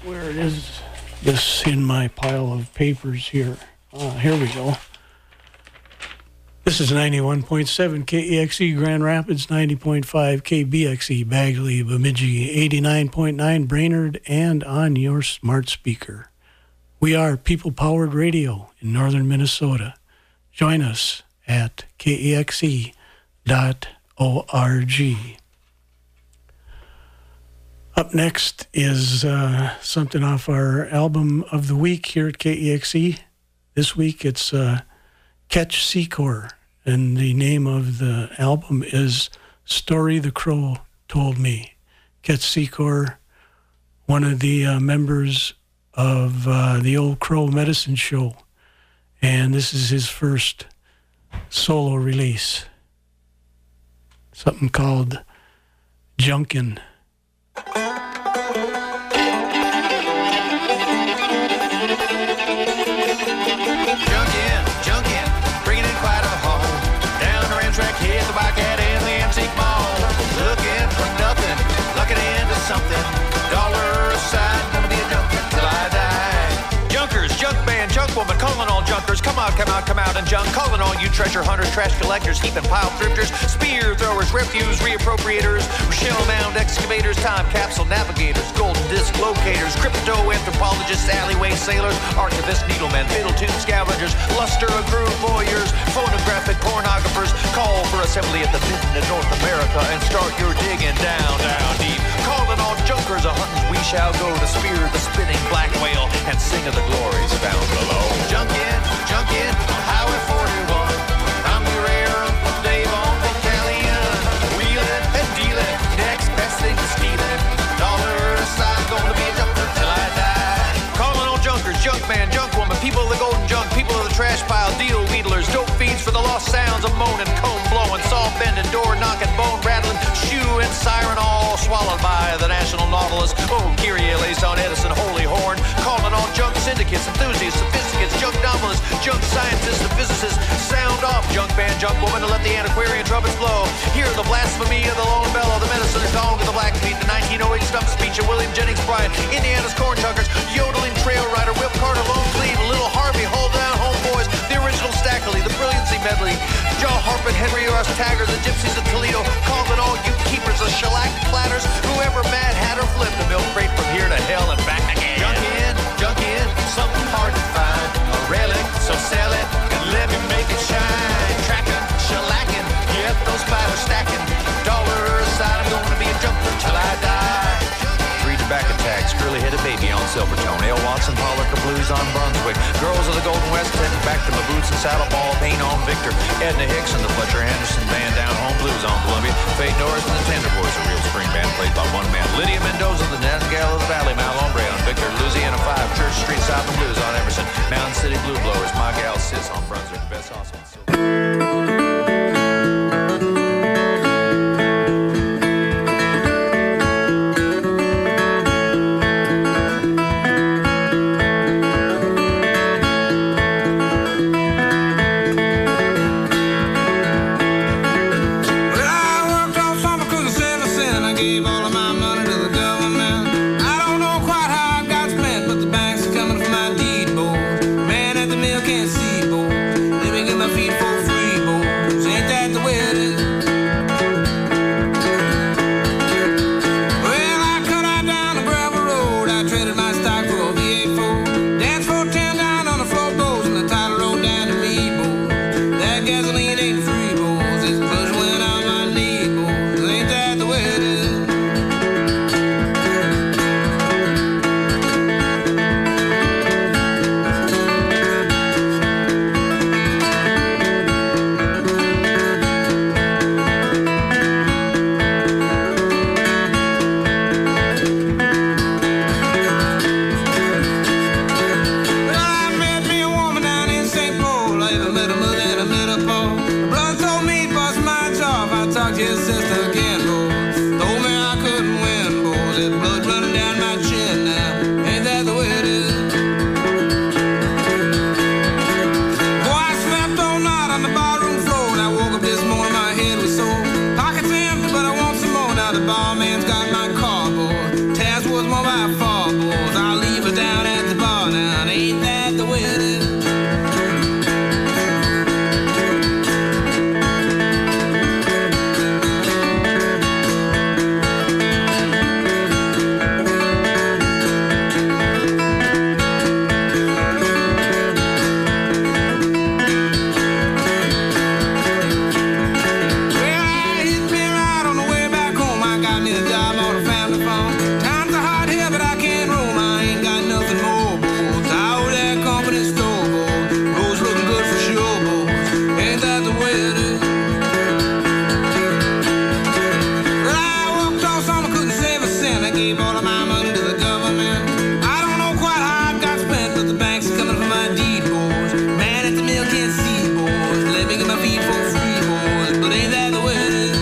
where it is this in my pile of papers here. Here we go. This is 91.7 KEXE Grand Rapids, 90.5 KBXE Bagley, Bemidji, 89.9 Brainerd, and on your smart speaker. We are people-powered radio in northern Minnesota. Join us at kexe.org. Up next is something off our album of the week here at KEXE. This week it's Catch Secor, and the name of the album is Story the Crow Told Me. Catch Secor, one of the members of the Old Crow Medicine Show, and this is his first solo release, something called Junkin'. Something, dollar a side, gonna be a junkie till I die. Junkers, junk man, junk woman, calling all junkers. Come out, come out, come out and junk. Calling all you treasure hunters, trash collectors, heap and pile thrifters, spear throwers, refuse reappropriators, shell mound excavators, time capsule navigators, golden disc locators, crypto anthropologists, alleyway sailors, archivists, needlemen, fatal tube scavengers, luster of groove voyeurs, phonographic pornographers. Call for assembly at the mitten of North America and start your digging down, down deep. Calling all junkers a hunting, we shall go to spear the spinning black whale and sing of the glories found below. Junk in, on Highway 41. I'm your air Uncle Dave on Battalion. Wheeling and dealing, next best thing to stealing. Dollar a side, gonna be a junker till I die. Calling all junkers, junk man, junk woman, people of the golden junk, people of the trash pile, deal wheedlers, dope feeds for the lost sounds of moaning, comb blowing, saw bending, door knocking, bone rattling, shoe and siren, all swallowed by the National Nautilus. Oh, Kyrie eleison, Edison, Holy Horn. Calling all junk syndicates, enthusiasts, sophisticates, junk novelists, junk scientists, and physicists. Sound off, junk band, junk woman, to let the antiquarian trumpets blow. Hear the blasphemy of the lone bellow, the medicine gong of the Blackfeet, the 1908 stump speech of William Jennings Bryan, Indiana's corn chuckers, yodeling trail rider, Will Carter, Lone Cleve, Little Harvey, hold down, homeboys, the original Stackley, the brilliancy medley, Joe Harpin, Henry Ross Taggart, the gypsies of Toledo. Calling all you keepers of shellac platters, whoever Mad Hatter flipped a milk crate from here to hell and back again. Junk in, something hard to find, a relic, so sell it and let me make it shine. Tracking, shellacking, yep, those spiders stacking. Dollar a side, I'm gonna be a junker till I die. 3 tobacco tags, curly-headed baby on Silvertone, L. Watson, Pollock, Blues on Brunswick, girls of the Golden West, heading back to my boots and saddle ball, paint on Victor, Edna Hicks and the Fletcher Henderson band down home, Blues on Columbia, Fade Norris and the Tender Boys, a real spring band played by one man, Lydia Mendoza, the Nightingale of the Valley, Mal Ombre on Victor, Louisiana 5, Church Street, South and Blues on Emerson, Mountain City Blue Blowers, my gal Sis on Brunswick, the best awesome. The barman's got my cardboard. Task was more by far, boys. I gave all of my money to the government. I don't know quite how it got spent, but the bank's coming for my deed, boys. Man at the mill can't see, boys. Living in my feet for free, boys. But ain't that the way it is?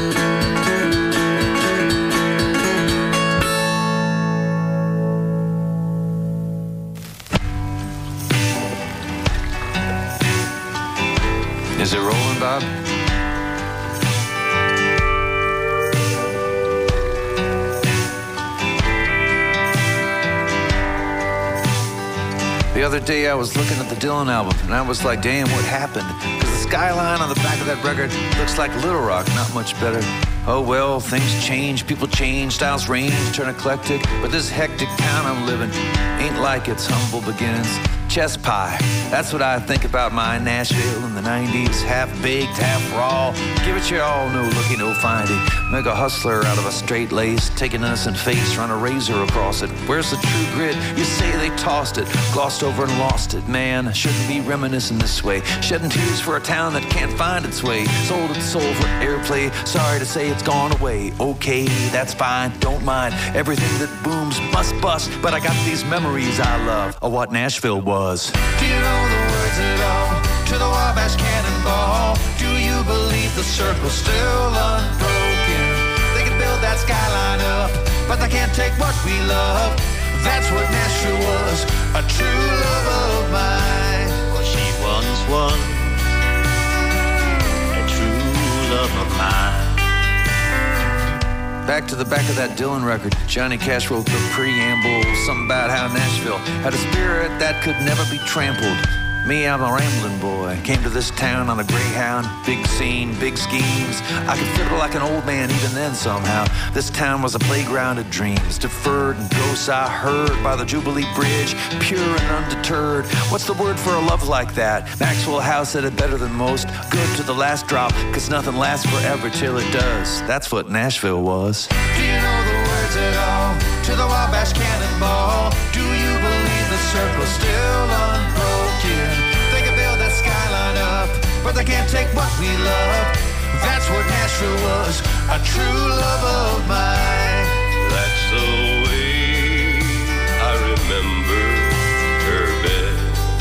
Is it rolling, Bob? The other day I was looking at the Dylan album and I was like, damn, what happened? Because the skyline on the back of that record looks like Little Rock, not much better. Oh well, things change, people change, styles range, turn eclectic. But this hectic town I'm living ain't like its humble beginnings. Chest pie, that's what I think about my Nashville in the 90s. Half baked, half raw, give it your all, no looky, no finding. Make a hustler out of a straight lace, take an innocent face, run a razor across it. Where's the true grit? You say they tossed it, glossed over and lost it. Man, I shouldn't be reminiscing this way, shedding tears for a town that can't find its way. Sold its soul for airplay, sorry to say it's gone away. Okay, that's fine, don't mind. Everything that booms must bust, but I got these memories I love of what Nashville was. Do you know the words at all to the Wabash Cannonball? Do you believe the circle's still unbroken? They can build that skyline up, but they can't take what we love. That's what Nashville was, a true love of mine. Well, she once was a true love of mine. Back to the back of that Dylan record, Johnny Cash wrote the preamble, something about how Nashville had a spirit that could never be trampled. Me, I'm a rambling boy, came to this town on a Greyhound, big scene, big schemes. I could fiddle like an old man even then somehow. This town was a playground of dreams, deferred and ghosts I heard by the Jubilee Bridge, pure and undeterred. What's the word for a love like that? Maxwell House said it better than most, good to the last drop, cause nothing lasts forever till it does. That's what Nashville was. Do you know the words at all to the Wabash Cannonball? Do you believe the circle's still unbroken? They can build that skyline up, but they can't take what we love. That's what Nashville was, a true love of mine. That's the way I remember her bed.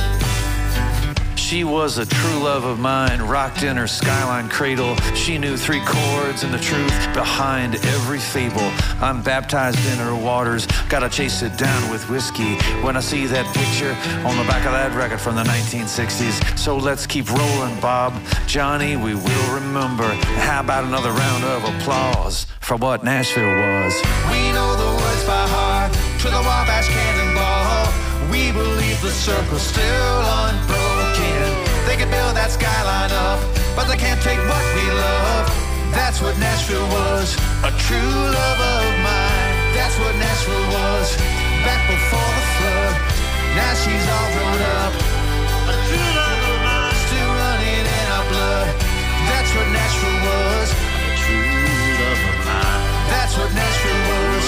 She was a true love of mine, rocked in her skyline cradle. She knew 3 chords and the truth behind every fable. I'm baptized in her waters, gotta chase it down with whiskey when I see that picture on the back of that record from the 1960s. So let's keep rolling, Bob. Johnny, we will remember. How about another round of applause for what Nashville was? We know the words by heart to the Wabash Cannonball. We believe the circle's still unbroken. They can build that skyline up, but they can't take what we love. That's what Nashville was, a true love of mine. That's what Nashville was, back before the flood. Now she's all grown up, a true love of mine, still running in our blood. That's what Nashville was, A true love of mine. that's what Nashville was.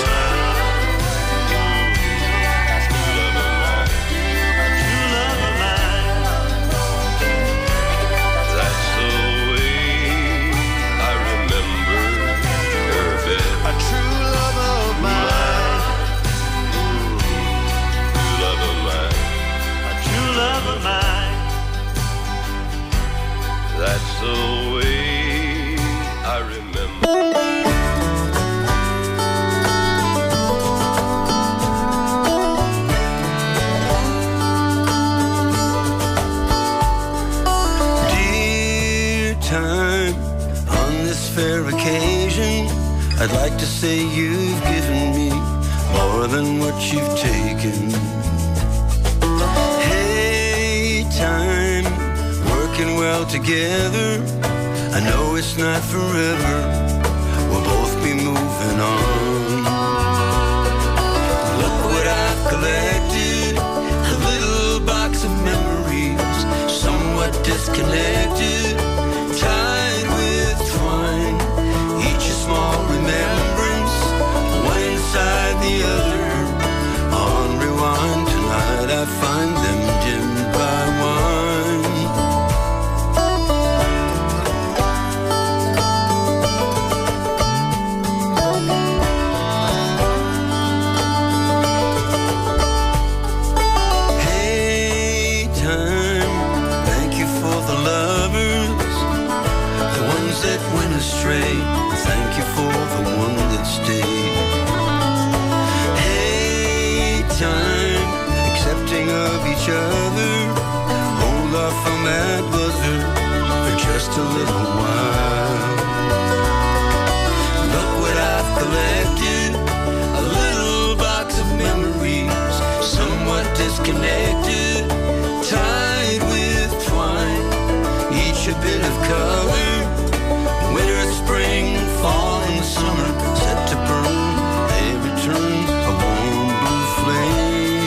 That's the way I remember. Dear time, on this fair occasion, I'd like to say you've given me more than what you've taken. Hey, time, working well together. I know it's not forever, we'll both be moving on. Look what I've collected, a little box of memories, somewhat disconnected, tied with twine, each a small remembrance, one inside the other. On rewind tonight I find them dimmed by wine. just a little while. Look what I've collected, a little box of memories, somewhat disconnected, tied with twine, each a bit of color, winter, spring, fall, and summer, set to burn, they return a warm blue flame.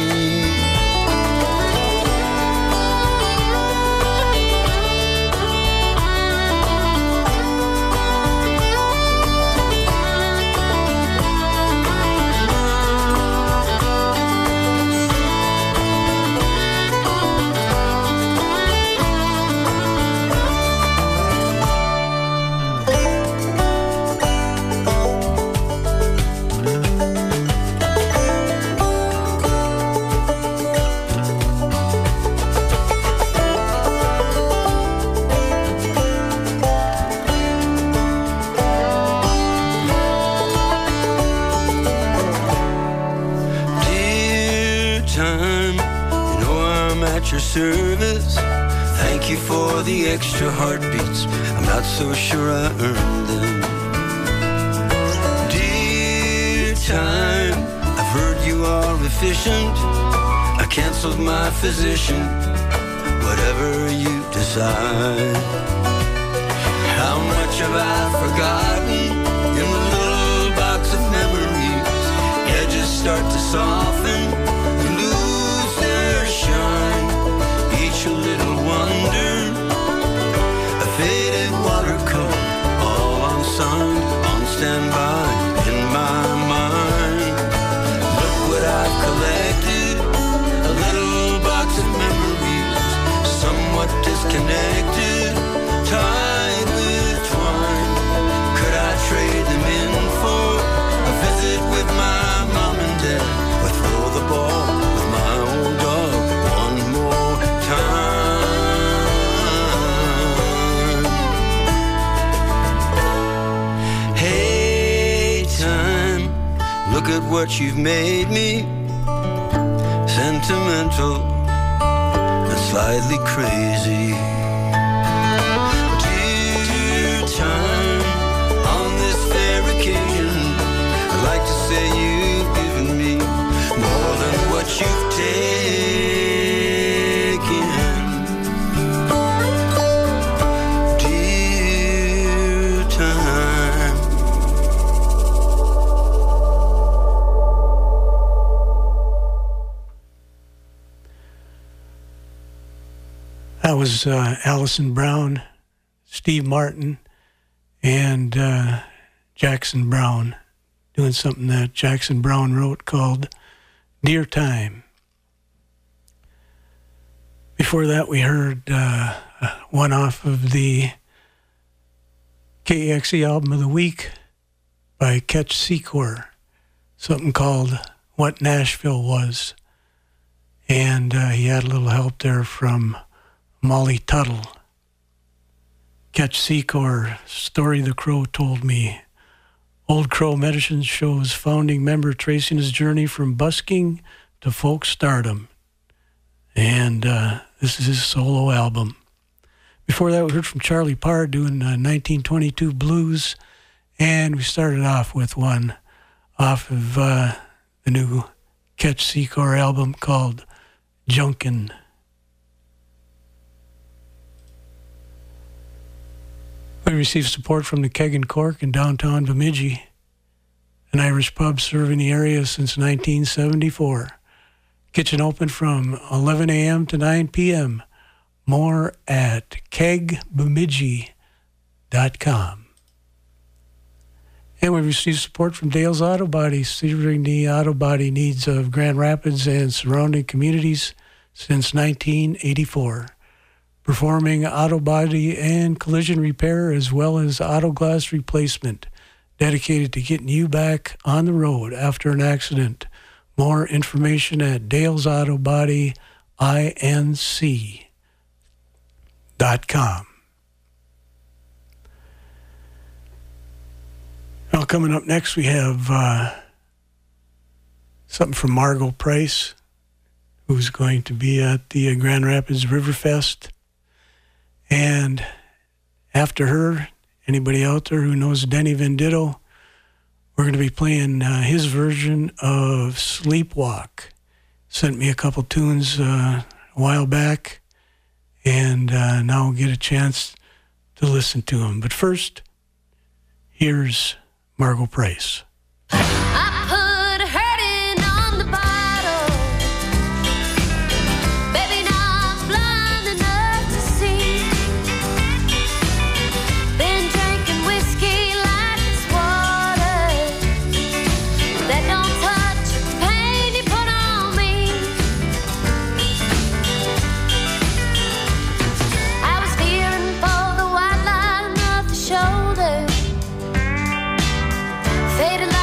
Your service, thank you for the extra heartbeats, I'm not so sure I earned them. Dear time, I've heard you are efficient, I canceled my physician, whatever you decide. How much have I forgotten in the little box of memories? Edges start to soften, lose their shine, each a little wonder, a faded watercolor, all unsigned, on standby in my mind. Look what I've collected, a little box of memories, somewhat disconnected, tied with twine. Could I trade them in for a visit with my mom and dad, or throw the ball with my old dog one more time? Hey time, look at what you've made me, sentimental and slightly crazy. Dear time, on this fair occasion, I'd like to say you've given me more than what you've taken. Dear time. That was Alison Brown, Steve Martin, and Jackson Browne doing something that Jackson Browne wrote called Dear Time. Before that, we heard one off of the KEXE album of the week by Ketch Secor, something called What Nashville Was. And he had a little help there from Molly Tuttle. Ketch Secor, Story the Crow Told Me. Old Crow Medicine shows founding member tracing his journey from busking to folk stardom. And this is his solo album. Before that, we heard from Charlie Parr doing 1922 blues. And we started off with one off of the new Ketch Secor album called Junkin'. We received support from the Keg and Cork in downtown Bemidji, an Irish pub serving the area since 1974. Kitchen open from 11 a.m. to 9 p.m. More at kegbemidji.com. And we received support from Dale's Auto Body, serving the auto body needs of Grand Rapids and surrounding communities since 1984. Performing auto body and collision repair as well as auto glass replacement, dedicated to getting you back on the road after an accident. More information at Dale'sAutoBodyInc.com. Well, coming up next, we have something from Margot Price, who's going to be at the Grand Rapids Riverfest. And after her, anybody out there who knows Denny Venditto, we're going to be playing his version of Sleepwalk. Sent me a couple tunes a while back, and now we'll get a chance to listen to them. But first, here's Margo Price. Faded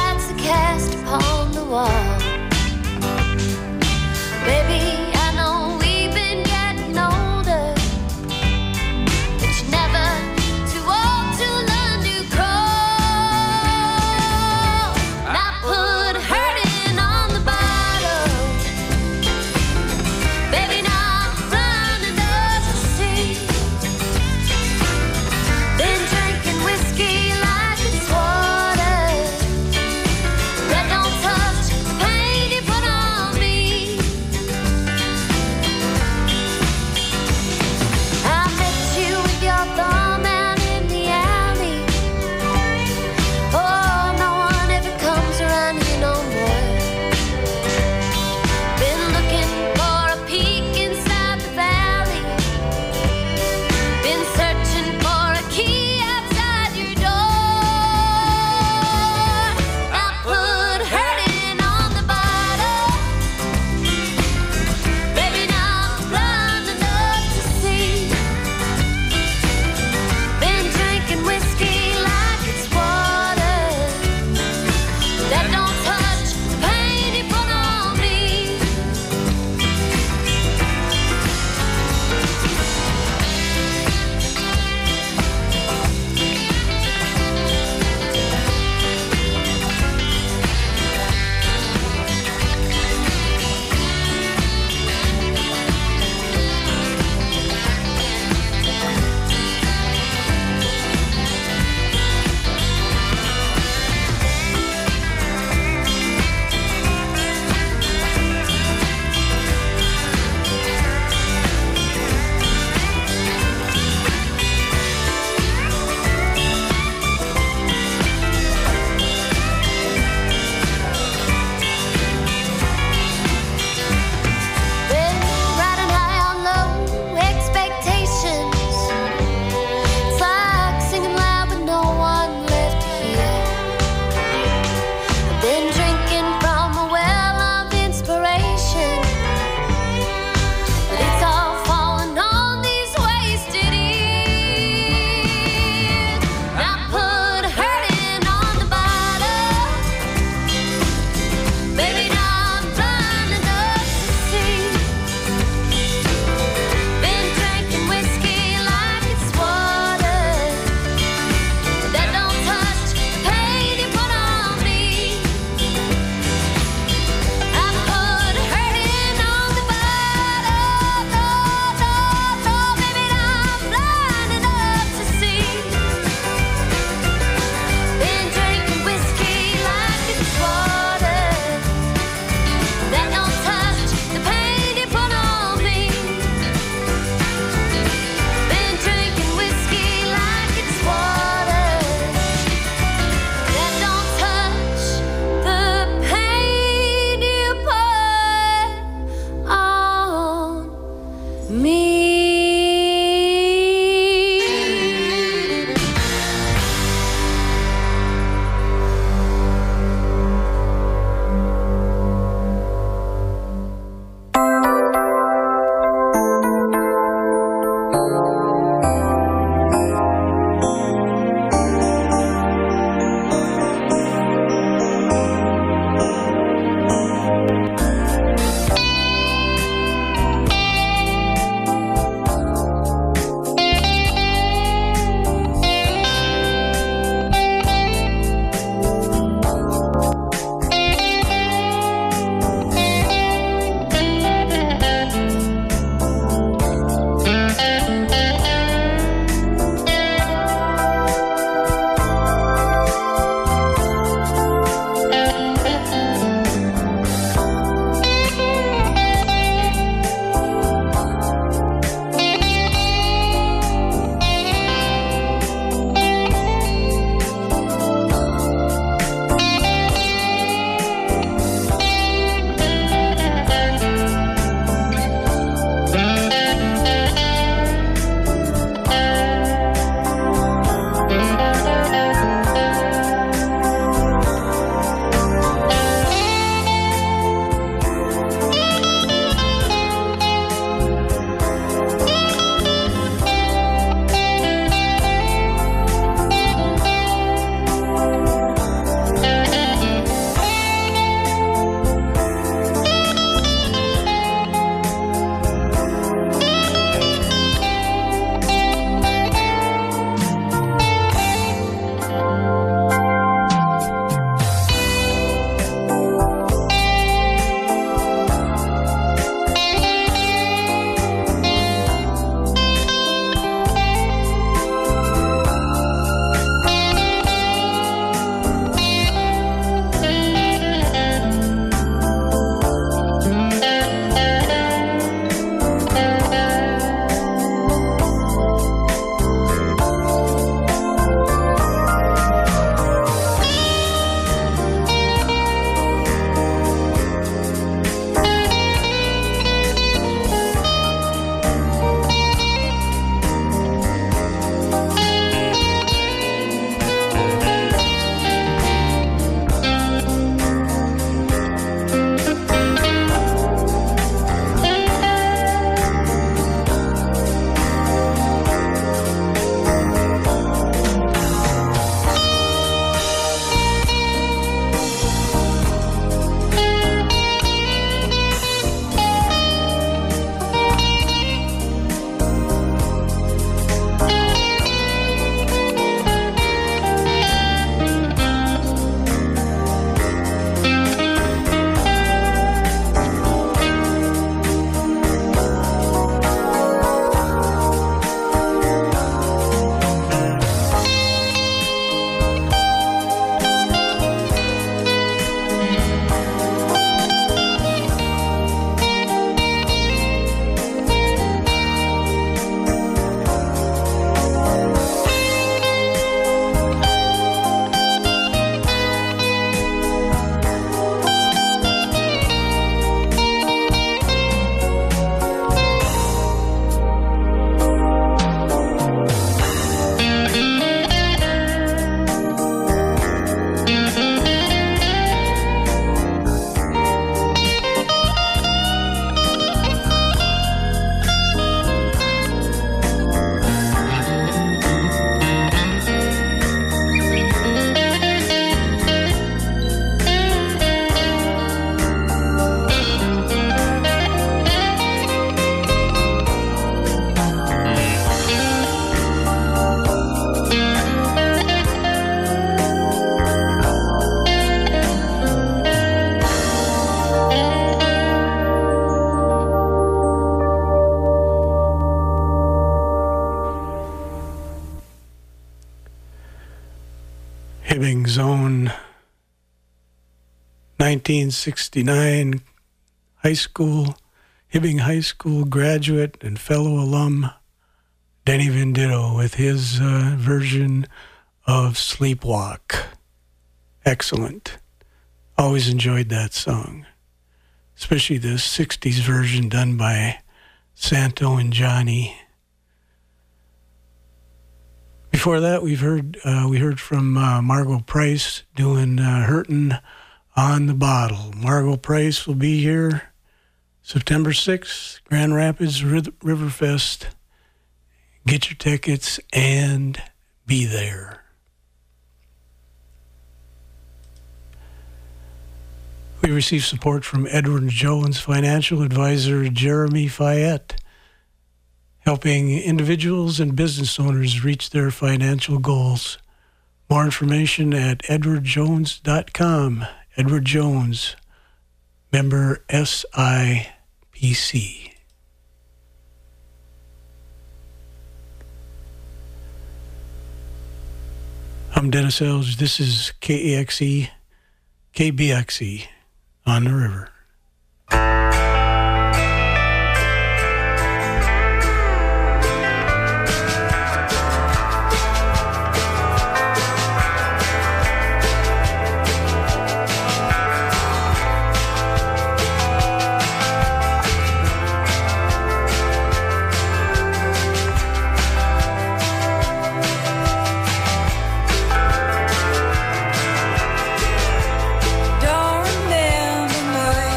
1969 Hibbing High School graduate and fellow alum Denny Venditto with his version of Sleepwalk. Excellent. Always enjoyed that song, especially the 60s version done by Santo and Johnny. Before that, we heard from Margot Price doing Hurtin' on the Bottle. Margot Price will be here September 6th, Grand Rapids Riverfest. Get your tickets and be there. We received support from Edward Jones financial advisor Jeremy Fayette, helping individuals and business owners reach their financial goals. More information at edwardjones.com. Edward Jones, member SIPC. I'm Dennis Elge. This is KEXE, KBXE on the river. Don't remember my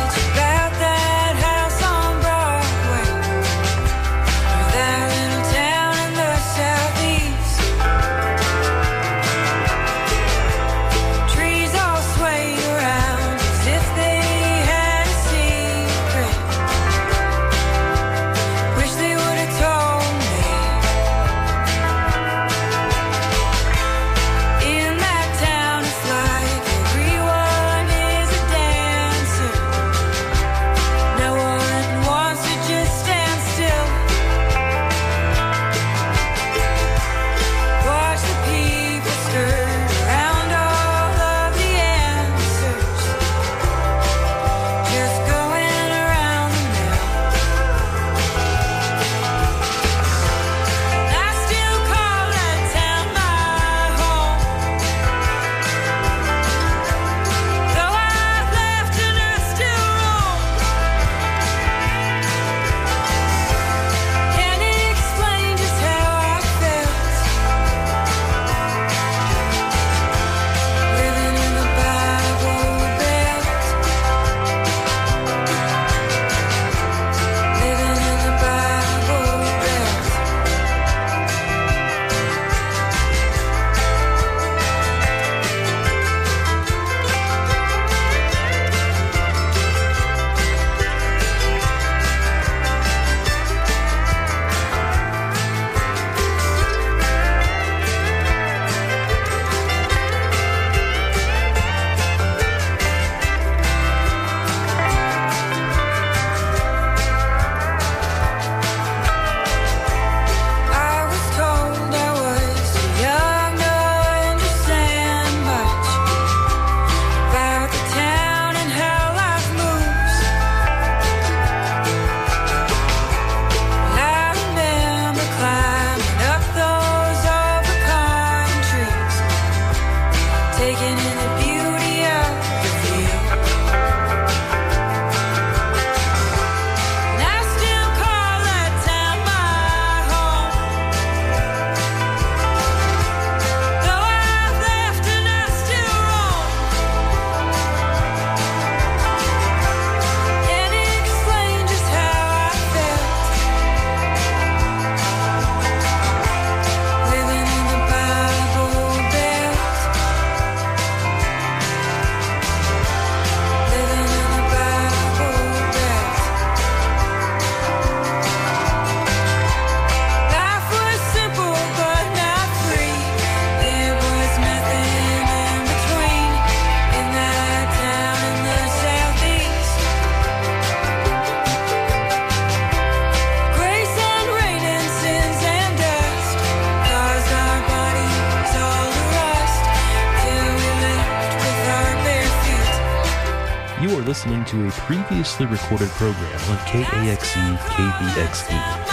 listening to a previously recorded program on KAXE KBXE.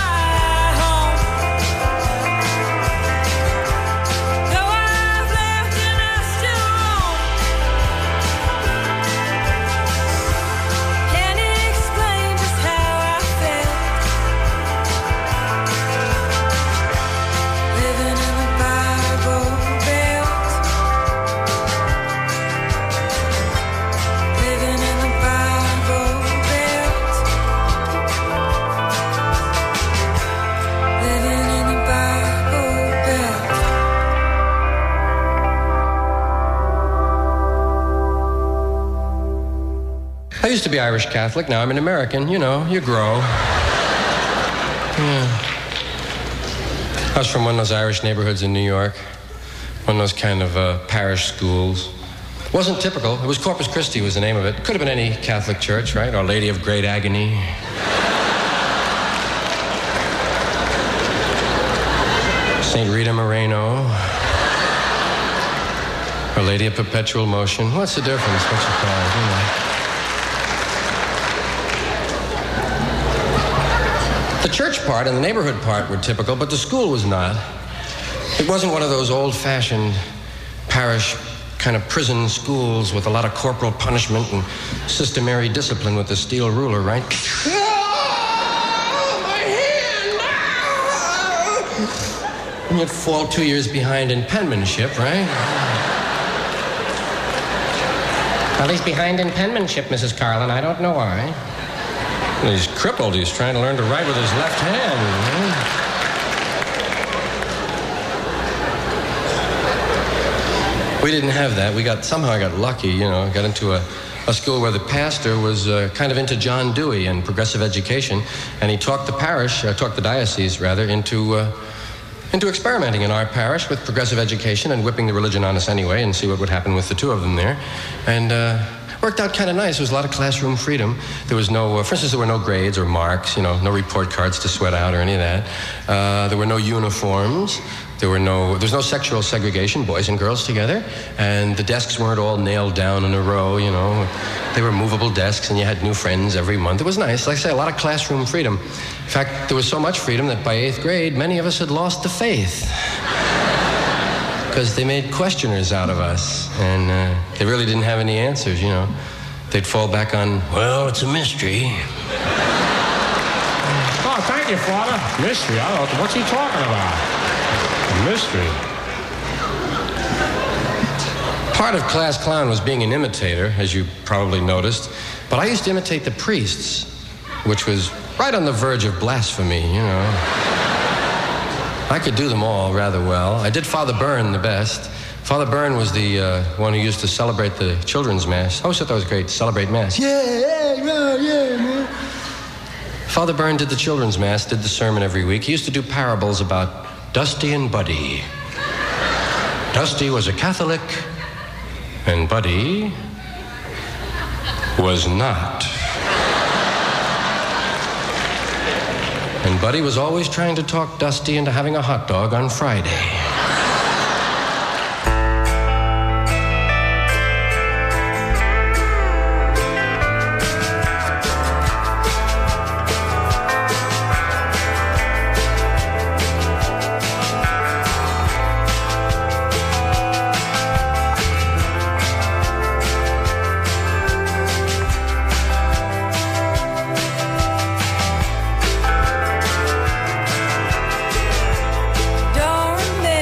I used to be Irish Catholic. Now I'm an American. You know, you grow. Yeah. I was from one of those Irish neighborhoods in New York. One of those kind of parish schools. Wasn't typical. It was Corpus Christi was the name of it. Could have been any Catholic church, right? Our Lady of Great Agony. St. Rita Moreno. Our Lady of Perpetual Motion. What's the difference? What's it called? You know. The church part and the neighborhood part were typical, but the school was not. It wasn't one of those old-fashioned parish kind of prison schools with a lot of corporal punishment and systemary discipline with the steel ruler, right? Oh, my hand! And you'd fall 2 years behind in penmanship, right? Well, he's behind in penmanship, Mrs. Carlin. I don't know why. He's crippled. He's trying to learn to write with his left hand. We didn't have that. Somehow I got lucky, you know. Got into a school where the pastor was kind of into John Dewey and progressive education, and he talked the diocese into experimenting in our parish with progressive education and whipping the religion on us anyway and see what would happen with the two of them there. And worked out kind of nice. There was a lot of classroom freedom. There was no, for instance, there were no grades or marks, you know, no report cards to sweat out or any of that. There were no uniforms. There's no sexual segregation, boys and girls together. And the desks weren't all nailed down in a row, you know. They were movable desks, and you had new friends every month. It was nice. Like I say, a lot of classroom freedom. In fact, there was so much freedom that by 8th grade, many of us had lost the faith. Because they made questioners out of us, and they really didn't have any answers, you know. They'd fall back on, well, it's a mystery. Oh, thank you, Father. Mystery? I don't know. What's he talking about? A mystery. Part of class clown was being an imitator, as you probably noticed. But I used to imitate the priests, which was right on the verge of blasphemy, you know. I could do them all rather well. I did Father Byrne the best. Father Byrne was the one who used to celebrate the children's mass. I always thought that was great, celebrate mass. Yeah, man. Father Byrne did the children's mass, did the sermon every week. He used to do parables about Dusty and Buddy. Dusty was a Catholic, and Buddy was not. And Buddy was always trying to talk Dusty into having a hot dog on Friday. Don't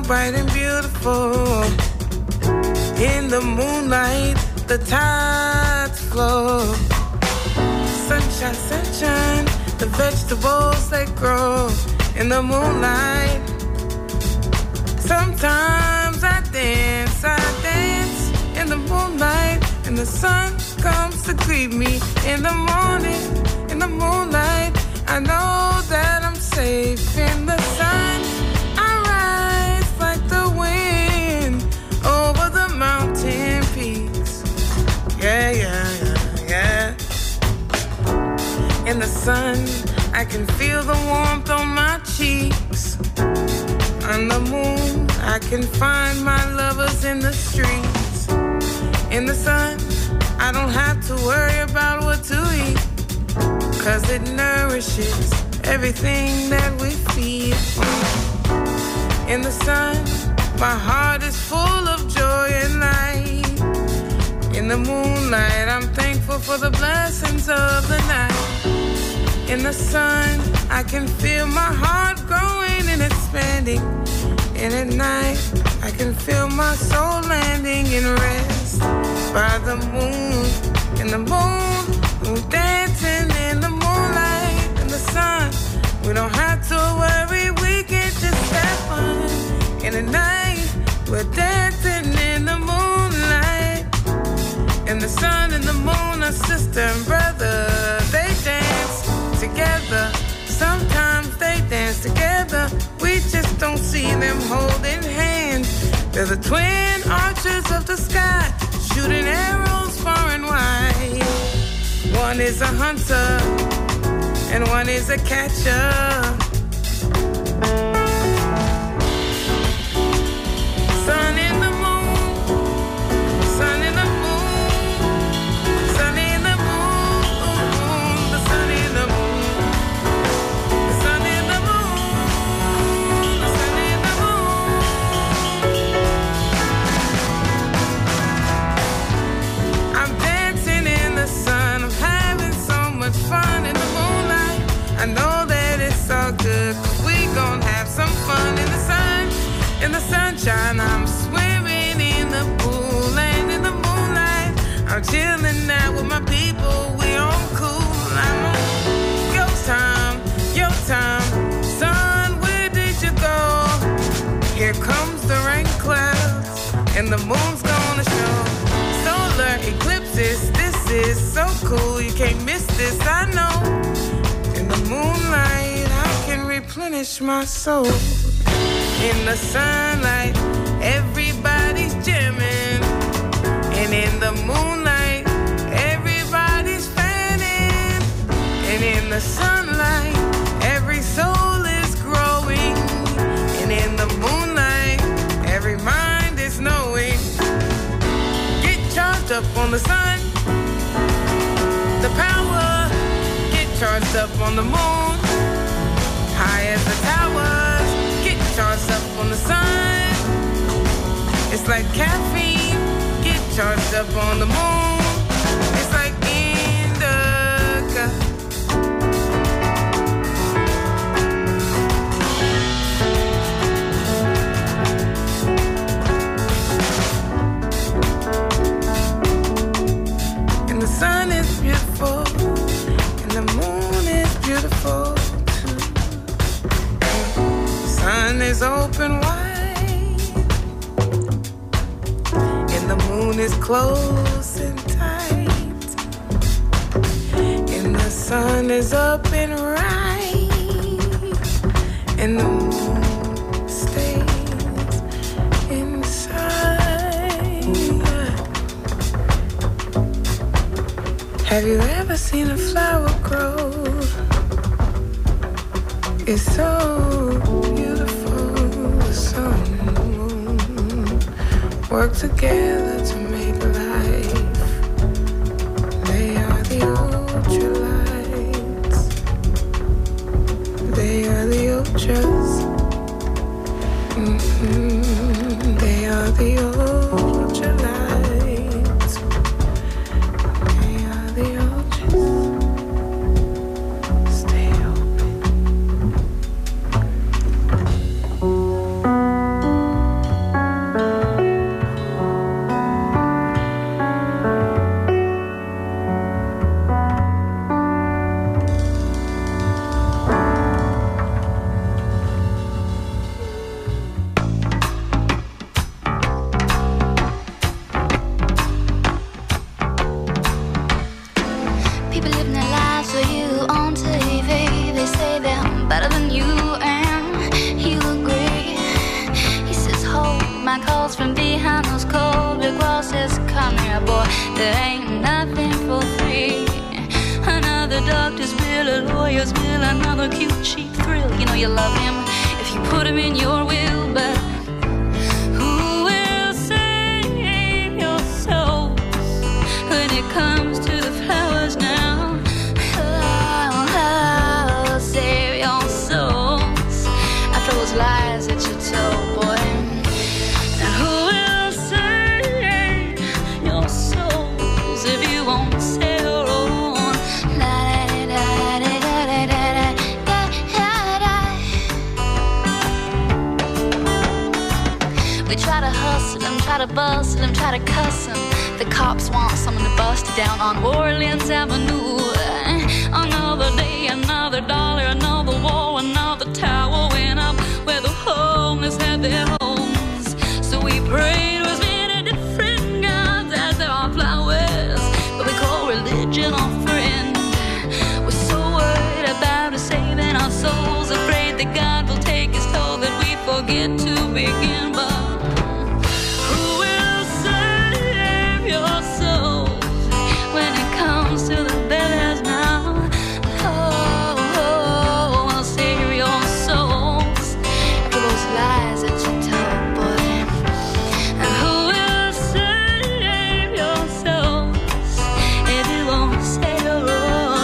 bright and beautiful. In the moonlight, the tides flow. Sunshine, sunshine, the vegetables they grow in the moonlight. Sometimes I dance in the moonlight, and the sun comes to greet me in the morning, in the moonlight. I know that I'm safe in the sun. I rise like the wind over the mountain peaks. Yeah, yeah, yeah, yeah. In the sun, I can feel the warmth on my cheeks. On the moon, I can find my lovers in the streets. In the sun, I don't have to worry about what to eat, 'cause it nourishes everything that we feed. In the sun, my heart is full of joy and light. In the moonlight, I'm thankful for the blessings of the night. In the sun, I can feel my heart growing and expanding. And at night, I can feel my soul landing in rest. By the moon, in the moon, we're dancing in the moonlight. In the sun, we don't have to worry, we can just have fun. In the night, we're dancing in the moonlight. And the sun and the moon are sister and brother. They dance together. Sometimes they dance together. We just don't see them holding hands. They're the twin archers of the sky, shooting arrows far and wide. One is a hunter and one is a catcher. Sun in the moon, sun in the moon, sun in the moon, the sun in the moon, the sun in the moon, the sun in the moon. I'm dancing in the sun, I'm having so much fun in the moonlight. I know that it's all good, 'cause we gon' have some fun in the sun. In the sunshine, I'm swimming in the pool, and in the moonlight, I'm chilling out with my people. We on cool. I'm on your time, your time. Sun, where did you go? Here comes the rain clouds, and the moon's gonna show. Solar eclipses, this is so cool. You can't miss this, I know. In the moonlight, I can replenish my soul. In the sunlight, everybody's jamming. And in the moonlight, everybody's fanning. And in the sunlight, every soul is growing. And in the moonlight, every mind is knowing. Get charged up on the sun, the power. Get charged up on the moon, high as the towers. Get charged up on the sun. It's like caffeine. Get charged up on the moon. It's like indica. And the sun is beautiful, and the moon is beautiful too. The sun is open wide, and the moon is close and tight, and the sun is up and right, and the moon stays inside. Have you ever seen a flower grow? It's so beautiful. The sun and the moon work together to make life. They are the ultralights. They are the ultras. They are the ultralights. They are the ultras. Stay open. employers will, another cute cheap thrill. You know you love him if you put him in your will, but who will save your soul when it comes to the flowers now? Oh, save your souls after those lies that you told, boy. And who will save your souls if you won't say your own? We try to hustle him, try to bustle him, try to cuss him. The cops want someone to bust down on Orleans Avenue. Another day, another dollar, another war, another tower went up where the homeless had their homes. So we prayed to as many different gods as there are flowers, but we call religion our friend. We're so worried about us saving our souls, afraid that God will take his toll, that we forget to begin. But who will save your soul when it comes to the bellies now? Oh, I'll save your souls for those lies that you told, boy. And who will save your souls if you won't say your own?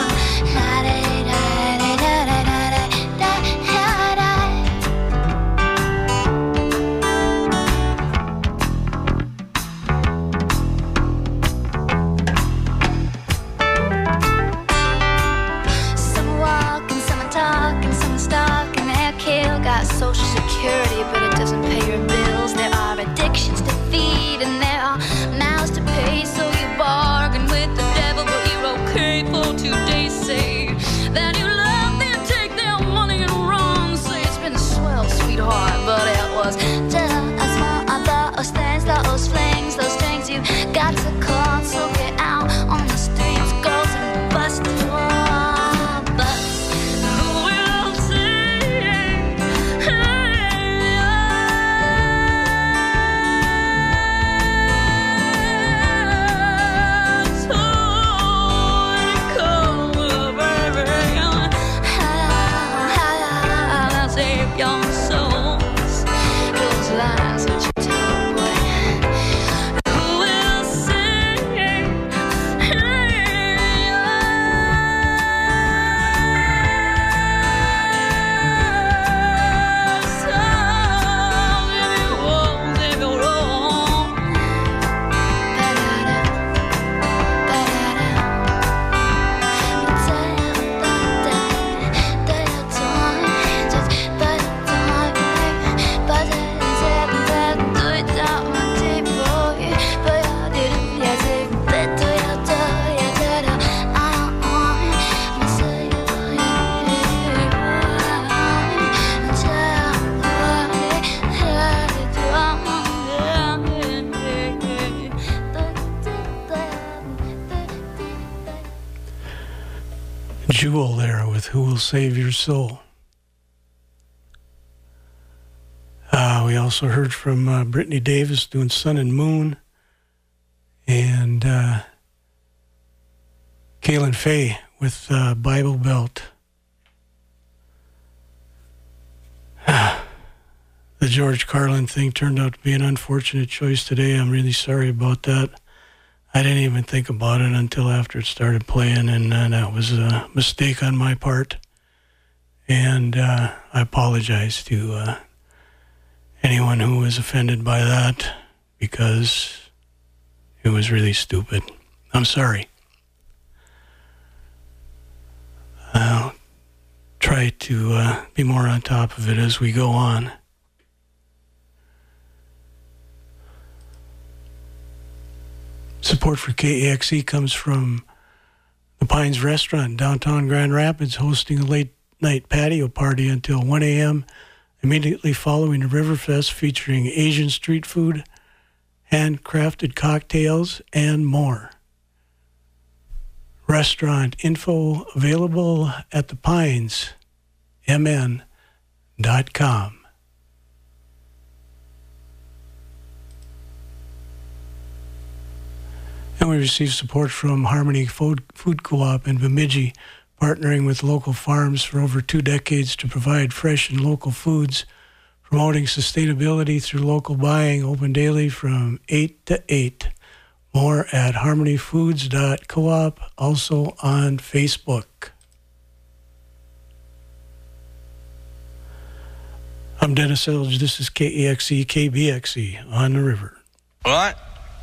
Some are walking, some are talking, some are stalking their kill. Got social security, but it doesn't pay your bills. There are addictions to feed and there are mouths to pay. So you bargain with the devil, but you're okay for 2 days. Say that you love them, take their money and run. Say it's been swell, sweetheart, but it was just one of those things, those flings, those strings you got to call. So get out on the streets, girls, and bust the wall. But who will save us? Oh, come on, baby. I'll save your souls. Those lies that you told, boy. Who will save Jewel there with Who Will Save Your Soul. We also heard from Brittany Davis doing Sun and Moon, and Kaylin Faye with Bible Belt. The George Carlin thing turned out to be an unfortunate choice today. I'm really sorry about that. I didn't even think about it until after it started playing, and that was a mistake on my part. And I apologize to anyone who was offended by that, because it was really stupid. I'm sorry. I'll try to be more on top of it as we go on. Support for KAXE comes from the Pines Restaurant in downtown Grand Rapids, hosting a late-night patio party until 1 a.m., immediately following the Riverfest, featuring Asian street food, handcrafted cocktails, and more. Restaurant info available at thepinesmn.com. And we receive support from Harmony Food Co-op in Bemidji, partnering with local farms for over 2 decades to provide fresh and local foods, promoting sustainability through local buying, open daily from 8 to 8. More at harmonyfoods.coop, also on Facebook. I'm Dennis Elge. This is KEXE, KBXE, on the river. All right.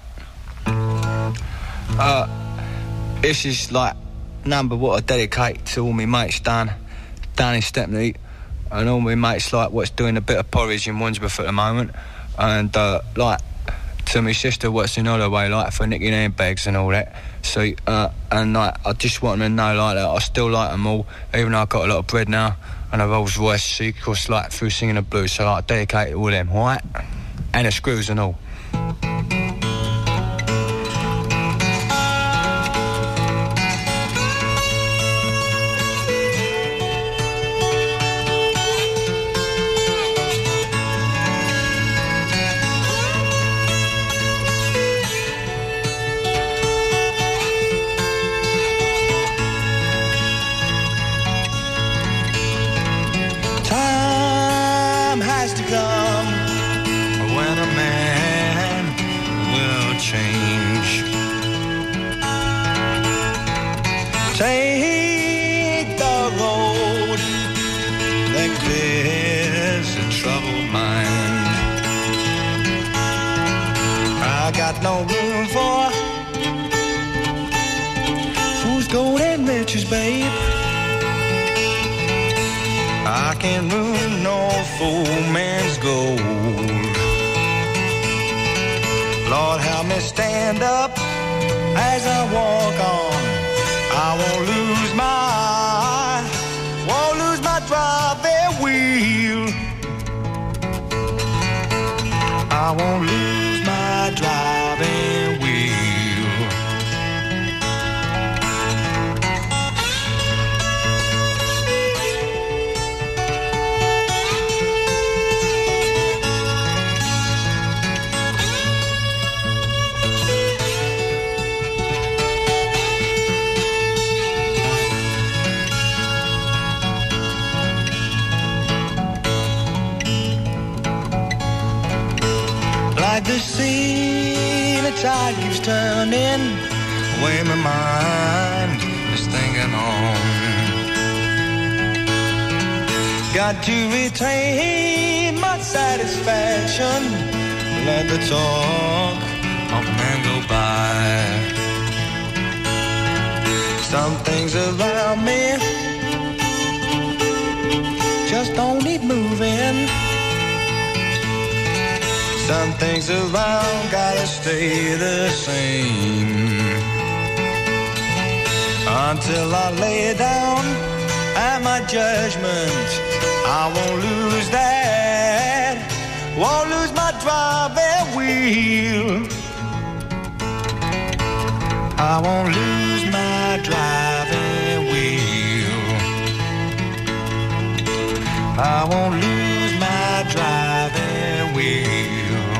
This is like number what I dedicate to all my mates down in Stepney, and all my mates like what's doing a bit of porridge in Wandsworth at the moment, and like to my sister what's in Holloway, like for nicking handbags and all that. So and like I just want them to know like that I still like them all, even though I've got a lot of bread now and a Rolls Royce, so of course like through singing the blues. So like, I dedicate it to all them, alright? And the screws and all. Take the road that clears a troubled mind. I got no room for fool's gold and riches, babe. I can't ruin no fool man's gold. Lord, help me stand up as I walk on. I won't lose my driving wheel. I won't lose my driving wheel. The sea, the tide keeps turning, way my mind is thinking on. Got to retain my satisfaction, let the talk of man go by. Some things around me just don't need moving. Some things around gotta stay the same. Until I lay down at my judgment, I won't lose that. Won't lose my driving wheel. I won't lose my driving wheel. I won't lose my driving wheel.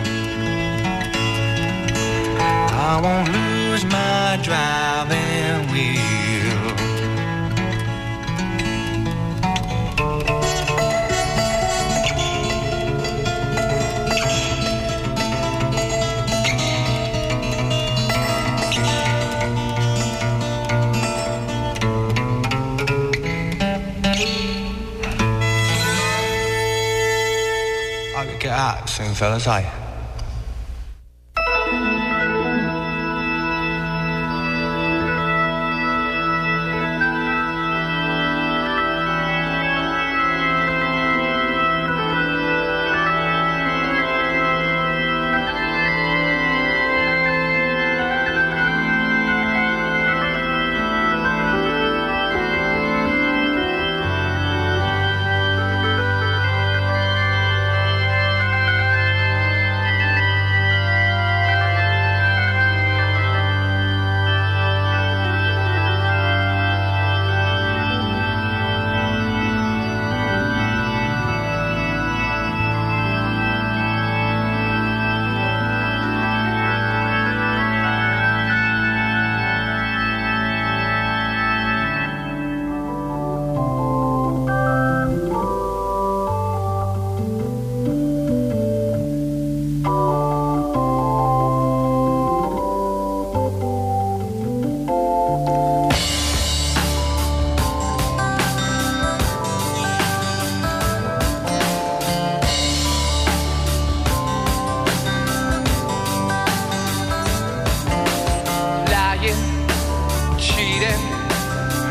I won't lose my driving wheel. I could get out soon, fellas, eh?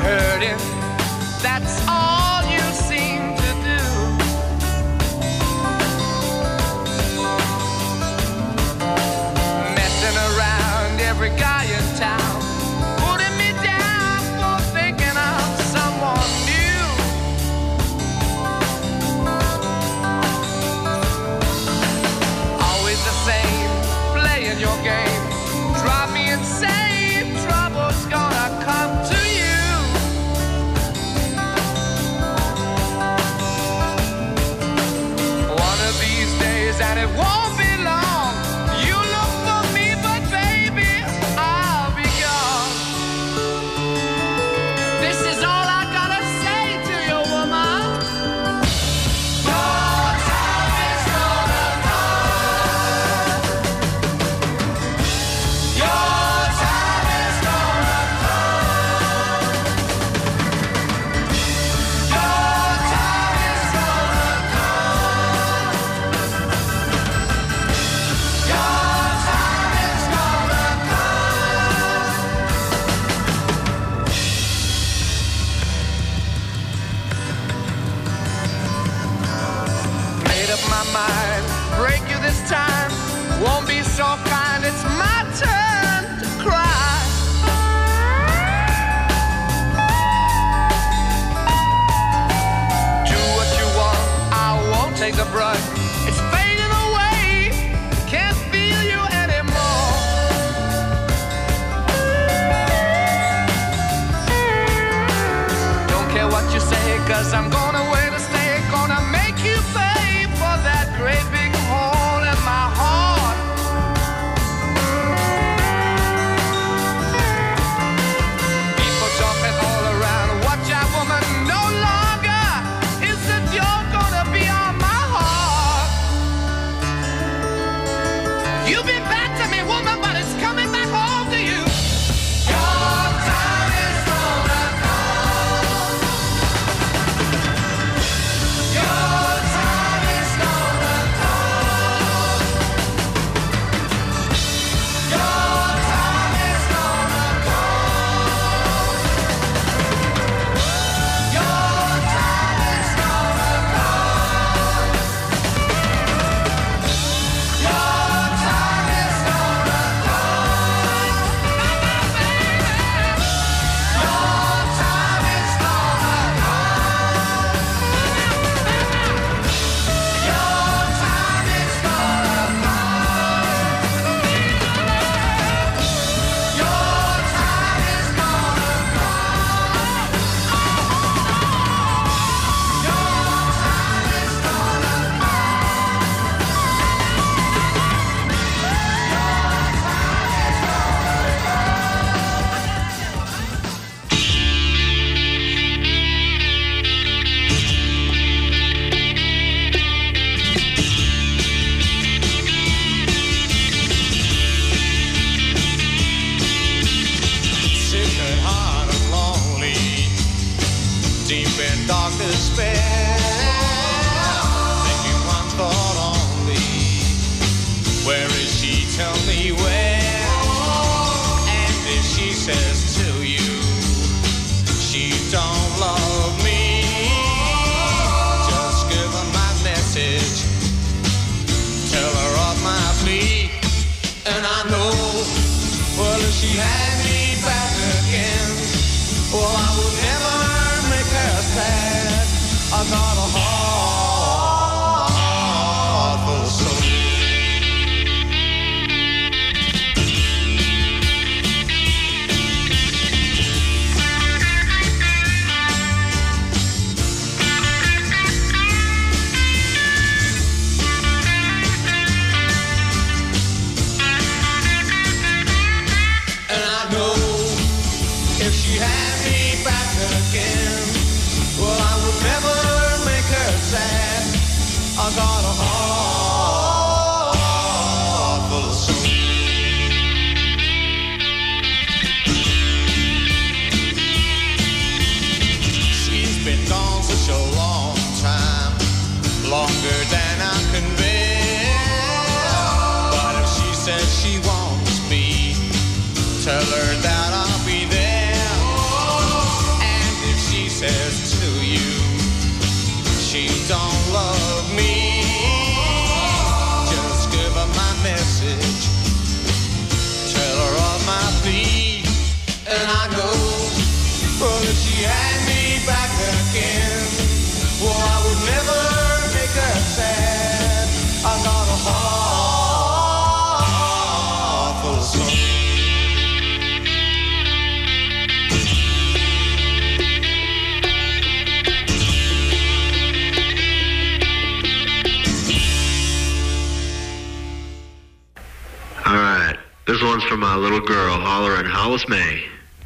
hurting. That's all you seem to do. Messing around every guy in town, putting me down for thinking of someone new. Always the same, playing your game. Drive me insane, trouble's gonna come to you. One of these days, and it won't be long, you look for me, but baby, I'll be gone. This is all I gotta say to you, woman. Your time is gonna come. Your time is gonna come. Your time is gonna come. Your time is gonna come. Made up my mind, break you this time. Won't be so kind, it's my turn to cry. Do what you want, I won't take the brunt. It's fading away, can't feel you anymore. Don't care what you say, 'cause I'm gonna wait to stay. Gonna make you pay for that great big hole in my heart. People talking all around. Watch out, woman, no longer is the joke gonna be on my heart. You've been bad to me, woman, but it's coming back home to you. Your time is gonna come. Your time is gonna come. Your time is gonna come. Your time is gonna come. Your time is gonna come. Your time is gonna come. Your time is gonna come. Your time is gonna come. Your time is Sick at heart and lonely, deep in dark despair, thinking one thought only, where is she? Tell me where. And if she says to you she don't love me, just give her my message, tell her of my plea. And I know, well, if she had me back again, well, I would never make her sad. I got a heart full of soul. And I know if she had me back again, well, I would never make her sad. I got a heart full of soul. She's been gone such a long time, longer than I can bear. But if she says she wants me, tell her that I'll be there. And and me back again. Well, I would never make her sad. I got a heart full of sun. All right, this one's for my little girl hollering Hollis May.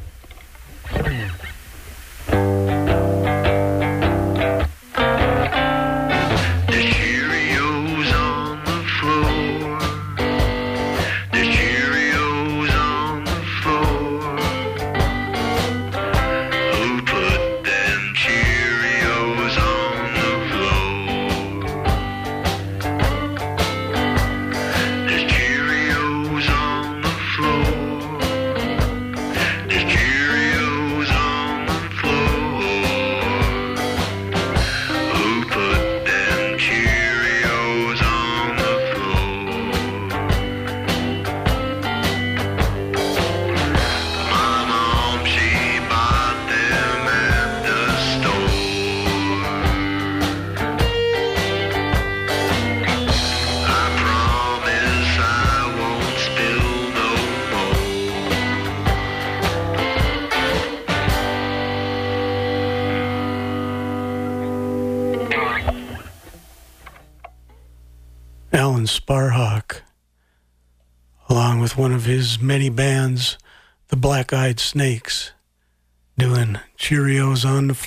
Alan Sparhawk, along with one of his many bands, the Black Eyed Snakes, doing Cheerios on the Floor.